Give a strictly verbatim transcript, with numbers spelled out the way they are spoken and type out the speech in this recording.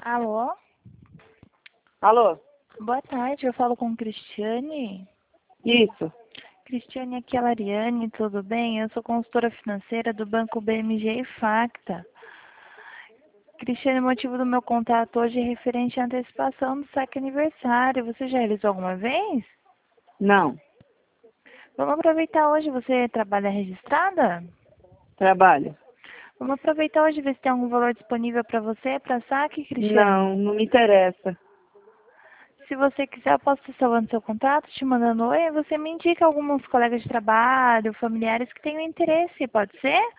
Alô? Alô? Boa tarde, eu falo com Cristiane. Isso. Cristiane, aqui é a Lariane, tudo bem? Eu sou consultora financeira do Banco B M G e Facta. Cristiane, o motivo do meu contato hoje é referente à antecipação do saque aniversário. Você já realizou alguma vez? Não. Vamos aproveitar hoje, você trabalha registrada? Trabalho. Vamos aproveitar hoje e ver se tem algum valor disponível para você, para saque, Cristiane? Não, não me interessa. Se você quiser, eu posso estar salvando seu contato, te mandando oi, você me indica alguns colegas de trabalho, familiares que tenham interesse, pode ser?